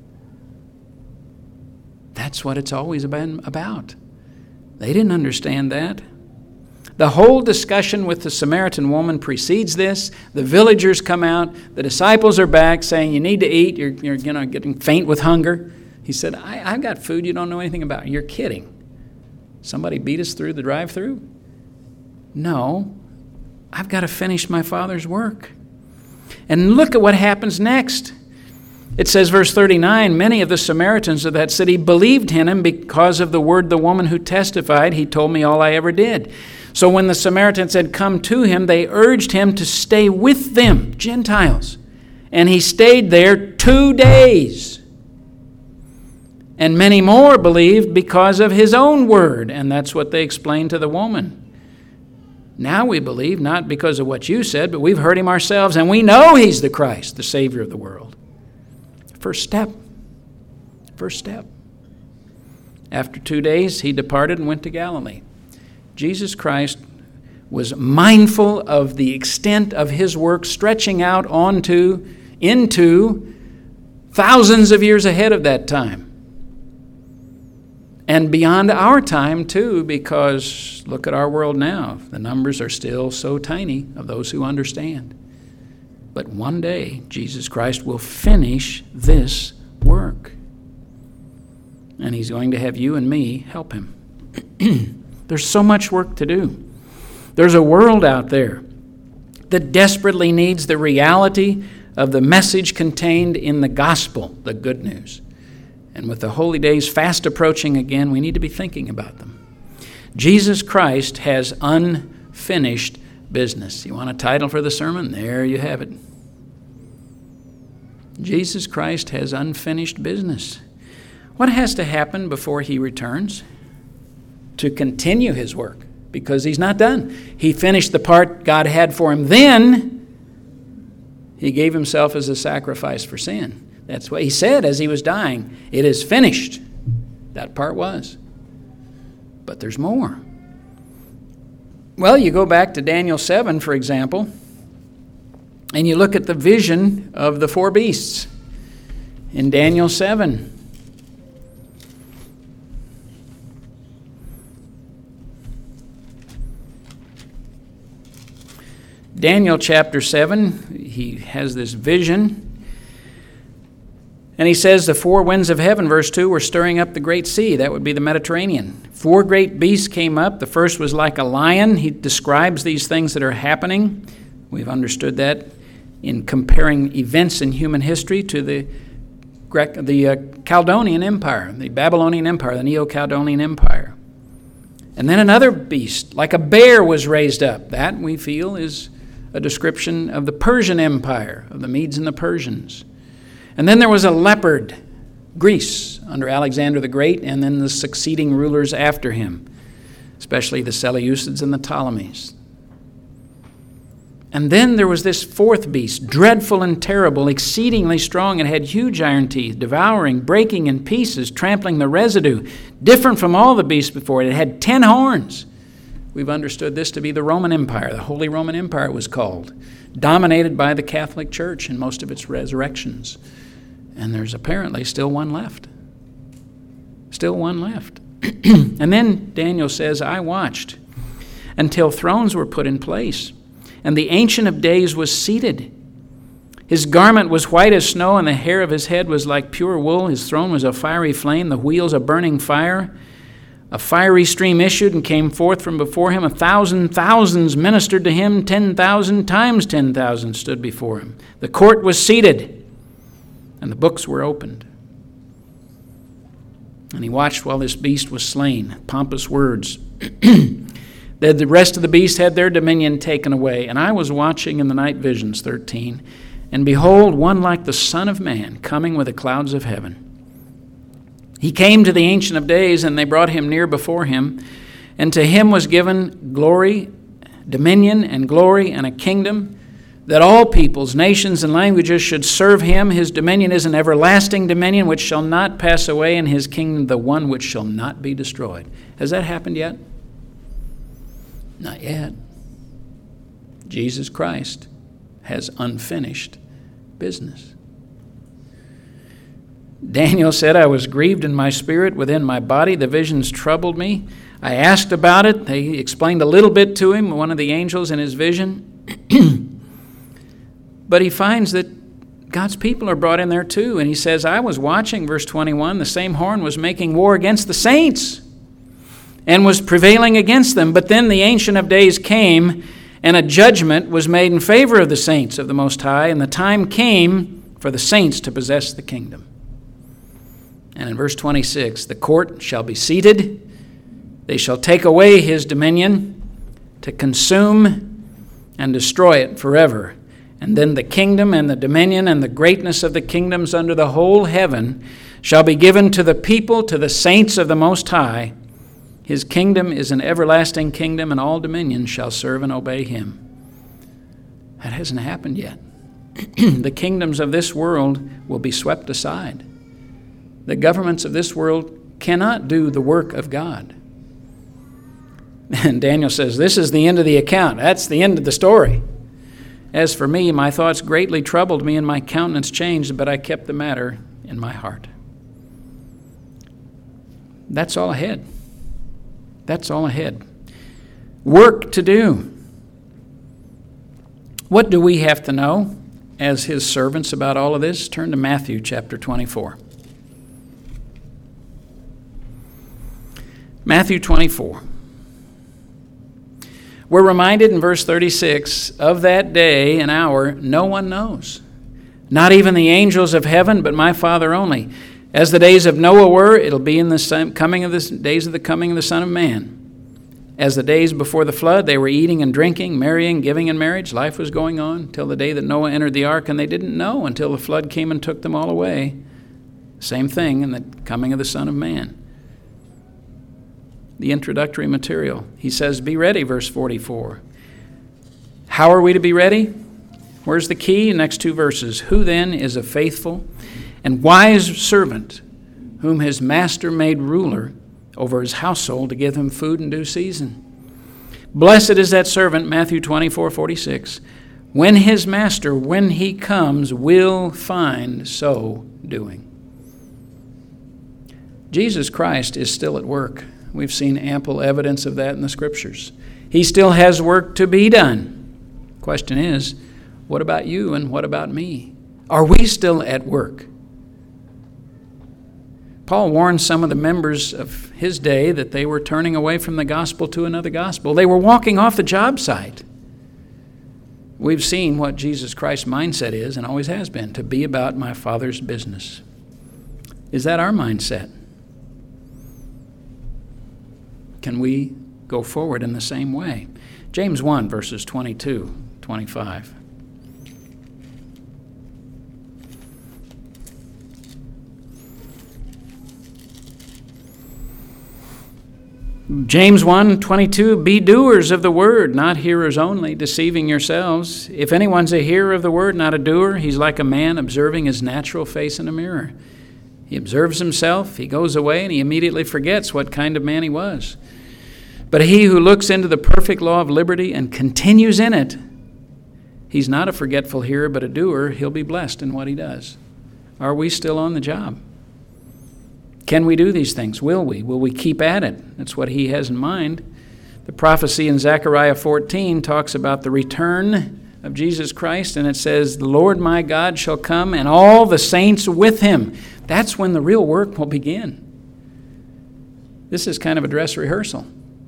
That's what it's always been about. They didn't understand that. The whole discussion with the Samaritan woman precedes this. The villagers come out. The disciples are back saying, you need to eat. You're, you're you know, getting faint with hunger. He said, I, I've got food you don't know anything about. You're kidding. Somebody beat us through the drive-thru? No, I've got to finish my Father's work. And look at what happens next. It says, verse thirty-nine, many of the Samaritans of that city believed in him because of the word the woman who testified, he told me all I ever did. So when the Samaritans had come to him, they urged him to stay with them, Gentiles. And he stayed there two days. And many more believed because of his own word. And that's what they explained to the woman. Now we believe, not because of what you said, but we've heard him ourselves, and we know he's the Christ, the Savior of the world. First step. First step. After two days, he departed and went to Galilee. Jesus Christ was mindful of the extent of his work stretching out onto, into thousands of years ahead of that time. And beyond our time, too, because look at our world now. The numbers are still so tiny of those who understand. But one day, Jesus Christ will finish this work. And he's going to have you and me help him. There's so much work to do. There's a world out there that desperately needs the reality of the message contained in the gospel, the good news. And with the holy days fast approaching again, we need to be thinking about them. Jesus Christ has unfinished business. You want a title for the sermon? There you have it. Jesus Christ has unfinished business. What has to happen before he returns? To continue his work, because he's not done. He finished the part God had for him. Then he gave himself as a sacrifice for sin. That's what he said as he was dying. It is finished. That part was. But there's more. Well, you go back to Daniel seven, for example, and you look at the vision of the four beasts in Daniel seven. Daniel chapter seven, he has this vision. And he says the four winds of heaven, verse two, were stirring up the great sea. That would be the Mediterranean. Four great beasts came up. The first was like a lion. He describes these things that are happening. We've understood that in comparing events in human history to the Greek, the uh, Chaldean Empire, the Babylonian Empire, the Neo-Chaldean Empire. And then another beast, like a bear, was raised up. That, we feel, is a description of the Persian Empire, of the Medes and the Persians. And then there was a leopard, Greece, under Alexander the Great, and then the succeeding rulers after him, especially the Seleucids and the Ptolemies. And then there was this fourth beast, dreadful and terrible, exceedingly strong, and had huge iron teeth, devouring, breaking in pieces, trampling the residue, different from all the beasts before it. It had ten horns. We've understood this to be the Roman Empire. The Holy Roman Empire it was called, dominated by the Catholic Church in most of its resurrections. And there's apparently still one left. Still one left. And then Daniel says, I watched until thrones were put in place, and the Ancient of Days was seated. His garment was white as snow, and the hair of his head was like pure wool. His throne was a fiery flame, the wheels a burning fire. A fiery stream issued and came forth from before him. A thousand thousands ministered to him. Ten thousand times ten thousand stood before him. The court was seated, and the books were opened. And he watched while this beast was slain. Pompous words. That the rest of the beasts had their dominion taken away. And I was watching in the night visions, thirteen, and behold, one like the Son of Man coming with the clouds of heaven. He came to the Ancient of Days, and they brought him near before him. And to him was given glory, dominion, and glory, and a kingdom, that all peoples, nations, and languages should serve him. His dominion is an everlasting dominion which shall not pass away, and his kingdom the one which shall not be destroyed. Has that happened yet? Not yet. Jesus Christ has unfinished business. Daniel said, I was grieved in my spirit within my body. The visions troubled me. I asked about it. They explained a little bit to him, one of the angels in his vision. But he finds that God's people are brought in there too. And he says, I was watching, verse twenty-one, the same horn was making war against the saints and was prevailing against them. But then the Ancient of Days came, and a judgment was made in favor of the saints of the Most High, and the time came for the saints to possess the kingdom. And in verse twenty-six, the court shall be seated. They shall take away his dominion to consume and destroy it forever. And then the kingdom and the dominion and the greatness of the kingdoms under the whole heaven shall be given to the people, to the saints of the Most High. His kingdom is an everlasting kingdom, and all dominions shall serve and obey him. That hasn't happened yet. The kingdoms of this world will be swept aside. The governments of this world cannot do the work of God. And Daniel says, this is the end of the account. That's the end of the story. As for me, my thoughts greatly troubled me, and my countenance changed, but I kept the matter in my heart. That's all ahead. That's all ahead. Work to do. What do we have to know as his servants about all of this? Turn to Matthew chapter twenty-four. Matthew twenty-four. We're reminded in verse thirty-six, of that day and hour no one knows, not even the angels of heaven, but my Father only. As the days of Noah were, it'll be in the same coming of the days of the coming of the Son of Man. As the days before the flood, they were eating and drinking, marrying, giving in marriage. Life was going on till the day that Noah entered the ark, and they didn't know until the flood came and took them all away. Same thing in the coming of the Son of Man. The introductory material. He says, be ready, verse forty-four. How are we to be ready? Where's the key? Next two verses. Who then is a faithful and wise servant whom his master made ruler over his household to give him food in due season? Blessed is that servant, Matthew twenty-four forty-six, when his master, when he comes, will find so doing. Jesus Christ is still at work. We've seen ample evidence of that in the Scriptures. He still has work to be done. Question is, what about you and what about me? Are we still at work? Paul warned some of the members of his day that they were turning away from the gospel to another gospel. They were walking off the job site. We've seen what Jesus Christ's mindset is and always has been, to be about my Father's business. Is that our mindset? Can we go forward in the same way? James one, verses twenty-two, twenty-five. James one, twenty-two, be doers of the word, not hearers only, deceiving yourselves. If anyone's a hearer of the word, not a doer, he's like a man observing his natural face in a mirror. He observes himself, he goes away, and he immediately forgets what kind of man he was. But he who looks into the perfect law of liberty and continues in it, he's not a forgetful hearer, but a doer. He'll be blessed in what he does. Are we still on the job? Can we do these things? Will we? Will we keep at it? That's what he has in mind. The prophecy in Zechariah fourteen talks about the return of Jesus Christ, and it says, the Lord my God shall come, and all the saints with him. That's when the real work will begin. This is kind of a dress rehearsal.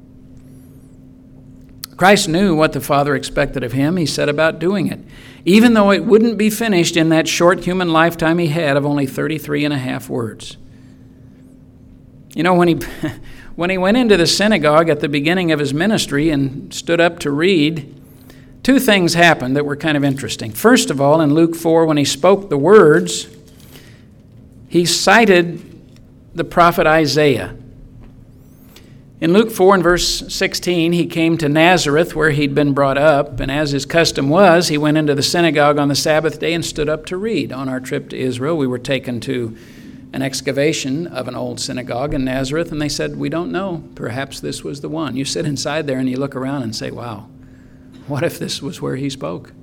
Christ knew what the Father expected of him. He set about doing it, even though it wouldn't be finished in that short human lifetime he had of only thirty-three and a half words. You know, when he when he went into the synagogue at the beginning of his ministry and stood up to read, two things happened that were kind of interesting. First of all, in Luke four, when he spoke the words, he cited the prophet Isaiah. In Luke four and verse sixteen, he came to Nazareth where he'd been brought up, and as his custom was, he went into the synagogue on the Sabbath day and stood up to read. On our trip to Israel, we were taken to an excavation of an old synagogue in Nazareth, and they said, we don't know. Perhaps this was the one. You sit inside there and you look around and say, wow, What if this was where he spoke?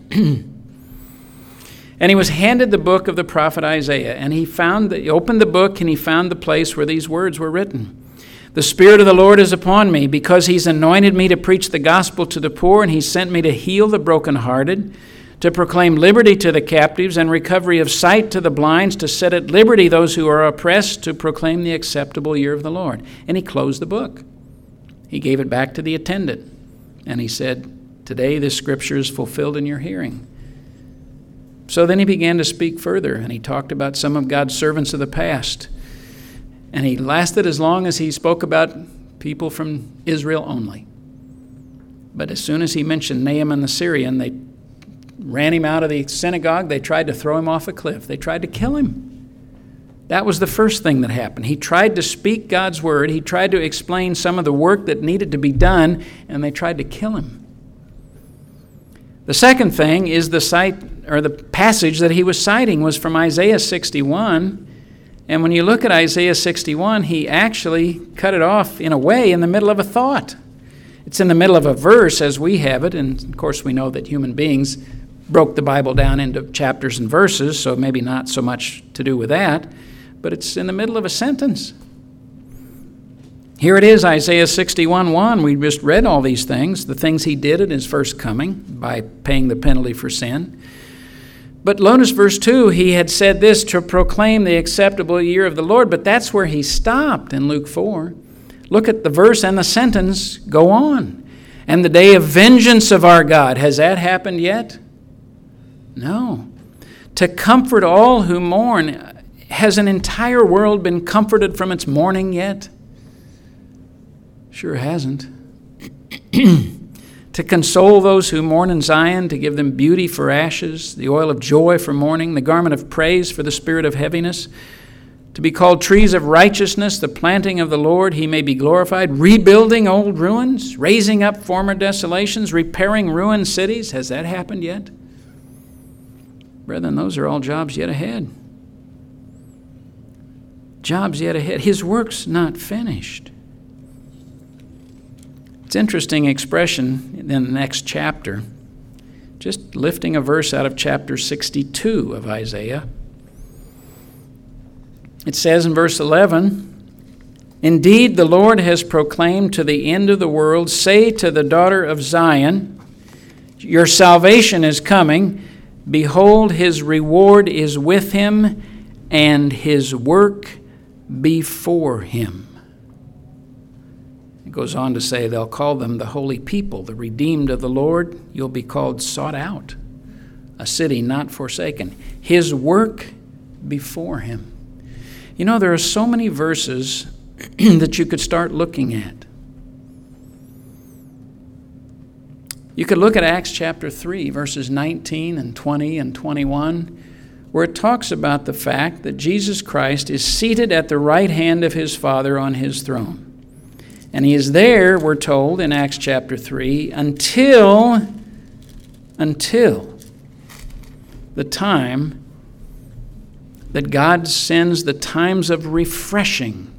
And he was handed the book of the prophet Isaiah, and he found that he opened the book and he found the place where these words were written. The Spirit of the Lord is upon me, because he's anointed me to preach the gospel to the poor, and he sent me to heal the brokenhearted, to proclaim liberty to the captives and recovery of sight to the blinds, to set at liberty those who are oppressed, to proclaim the acceptable year of the Lord. And he closed the book. He gave it back to the attendant, and he said, today this scripture is fulfilled in your hearing. So then he began to speak further, and he talked about some of God's servants of the past. And he lasted as long as he spoke about people from Israel only. But as soon as he mentioned Naaman the Syrian, they ran him out of the synagogue. They tried to throw him off a cliff. They tried to kill him. That was the first thing that happened. He tried to speak God's word. He tried to explain some of the work that needed to be done, and they tried to kill him. The second thing is the cite, or the passage that he was citing was from Isaiah sixty-one. And when you look at Isaiah sixty-one, he actually cut it off in a way in the middle of a thought. It's in the middle of a verse as we have it, and of course we know that human beings broke the Bible down into chapters and verses, so maybe not so much to do with that, but it's in the middle of a sentence. Here it is, Isaiah sixty-one one. We just read all these things, the things he did at his first coming by paying the penalty for sin. But notice verse two, he had said this to proclaim the acceptable year of the Lord, but that's where he stopped in Luke four. Look at the verse and the sentence go on. And the day of vengeance of our God, has that happened yet? No. To comfort all who mourn, has an entire world been comforted from its mourning yet? Sure hasn't. To console those who mourn in Zion, to give them beauty for ashes, the oil of joy for mourning, the garment of praise for the spirit of heaviness, to be called trees of righteousness, the planting of the Lord, he may be glorified, rebuilding old ruins, raising up former desolations, repairing ruined cities. Has that happened yet? Brethren, those are all jobs yet ahead. Jobs yet ahead. His work's not finished. It's an interesting expression in the next chapter, just lifting a verse out of chapter sixty-two of Isaiah. It says in verse eleven, indeed, the Lord has proclaimed to the end of the world, say to the daughter of Zion, your salvation is coming. Behold, his reward is with him, and his work before him. It goes on to say they'll call them the holy people, the redeemed of the Lord. You'll be called sought out, a city not forsaken. His work before him. You know, there are so many verses that you could start looking at. You could look at Acts chapter three, verses nineteen and twenty and twenty-one, where it talks about the fact that Jesus Christ is seated at the right hand of his Father on his throne. And he is there, we're told in Acts chapter three, until, until the time that God sends the times of refreshing.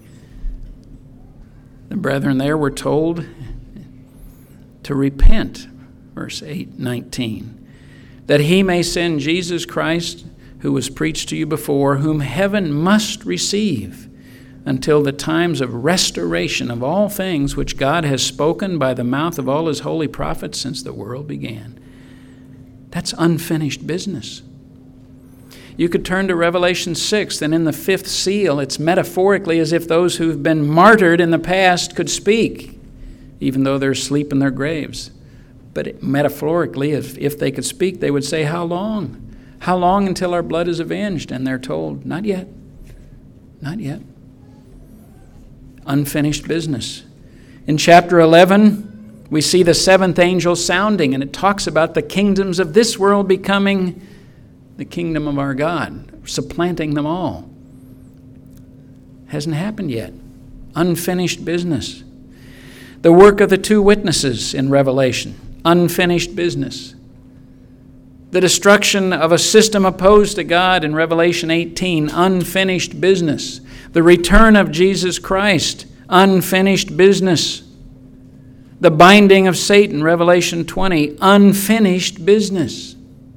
The brethren there were told to repent, verse eight, nineteen, that he may send Jesus Christ, who was preached to you before, whom heaven must receive until the times of restoration of all things which God has spoken by the mouth of all his holy prophets since the world began. That's unfinished business. You could turn to Revelation six, and in the fifth seal, it's metaphorically as if those who've been martyred in the past could speak, even though they're asleep in their graves. But it, metaphorically, if, if they could speak, they would say, how long? How long until our blood is avenged? And they're told, not yet. Not yet. Unfinished business. In chapter eleven, we see the seventh angel sounding, and it talks about the kingdoms of this world becoming the kingdom of our God, supplanting them all. Hasn't happened yet. Unfinished business. The work of the two witnesses in Revelation, unfinished business. The destruction of a system opposed to God in Revelation eighteen, unfinished business. The return of Jesus Christ, unfinished business. The binding of Satan, Revelation twenty, unfinished business.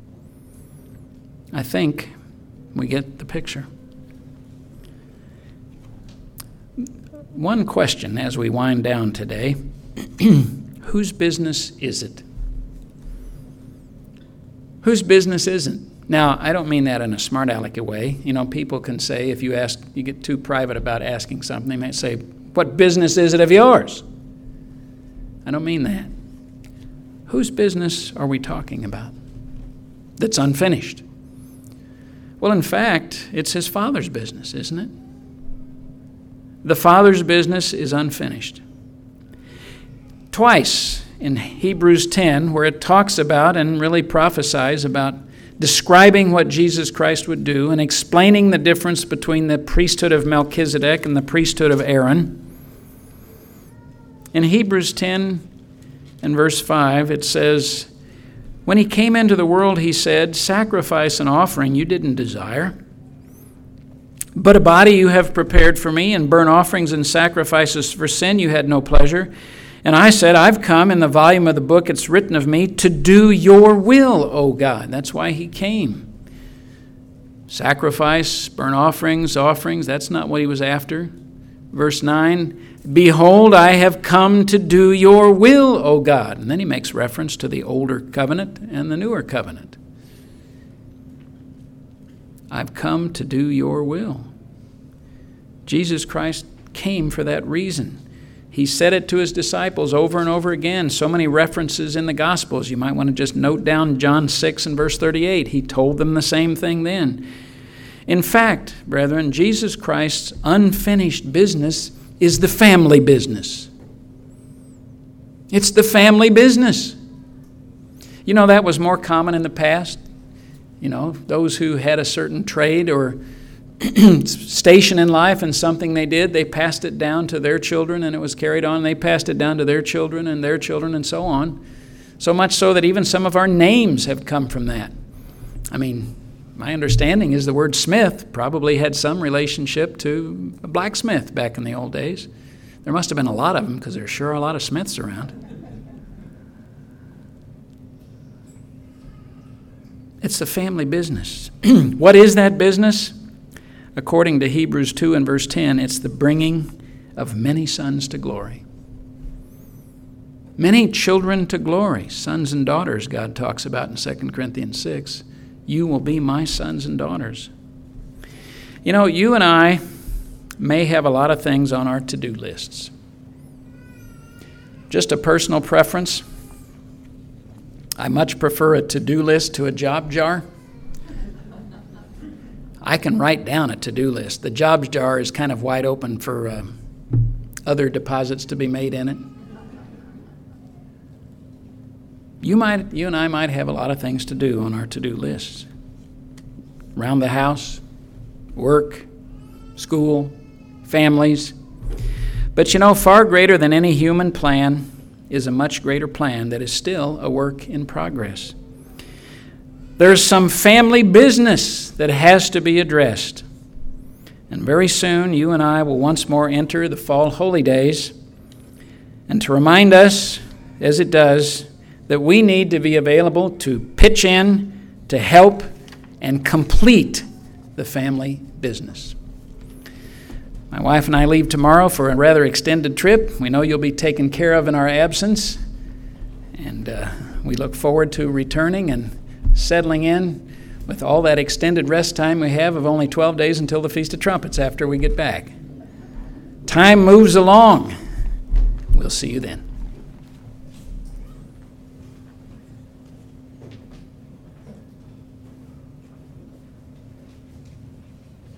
I think we get the picture. One question as we wind down today. Whose business is it? Whose business isn't? Now, I don't mean that in a smart alecky way. You know, people can say, if you ask, you get too private about asking something, they might say, what business is it of yours? I don't mean that. Whose business are we talking about that's unfinished? Well, in fact, it's his Father's business, isn't it? The Father's business is unfinished. Twice in Hebrews ten, where it talks about and really prophesies about describing what Jesus Christ would do and explaining the difference between the priesthood of Melchizedek and the priesthood of Aaron. In Hebrews ten and verse five, it says, when he came into the world, he said, sacrifice and offering you didn't desire, but a body you have prepared for me, and burnt offerings and sacrifices for sin you had no pleasure. And I said, I've come in the volume of the book it's written of me to do your will, O God. That's why he came. Sacrifice, burnt offerings, offerings, that's not what he was after. Verse nine, behold, I have come to do your will, O God. And then he makes reference to the older covenant and the newer covenant. I've come to do your will. Jesus Christ came for that reason. He said it to his disciples over and over again. So many references in the Gospels. You might want to just note down John six and verse thirty-eight. He told them the same thing then. In fact, brethren, Jesus Christ's unfinished business is the family business. It's the family business. You know, that was more common in the past. You know, those who had a certain trade or station in life and something they did, they passed it down to their children and it was carried on. They passed it down to their children and their children and so on. So much so that even some of our names have come from that. I mean, my understanding is the word Smith probably had some relationship to a blacksmith back in the old days. There must have been a lot of them because there's sure a lot of Smiths around. It's the family business. What is that business? According to Hebrews two and verse ten, it's the bringing of many sons to glory. Many children to glory, sons and daughters, God talks about in Second Corinthians six. You will be my sons and daughters. You know, you and I may have a lot of things on our to-do lists. Just a personal preference. I much prefer a to-do list to a job jar. I can write down a to-do list. The job jar is kind of wide open for uh, other deposits to be made in it. You might, you and I might have a lot of things to do on our to-do lists. Around the house, work, school, families. But you know, far greater than any human plan is a much greater plan that is still a work in progress. There's some family business that has to be addressed. And very soon, you and I will once more enter the fall holy days. And to remind us, as it does, that we need to be available to pitch in, to help, and complete the family business. My wife and I leave tomorrow for a rather extended trip. We know you'll be taken care of in our absence. And uh, we look forward to returning and settling in with all that extended rest time we have of only twelve days until the Feast of Trumpets after we get back. Time moves along. We'll see you then.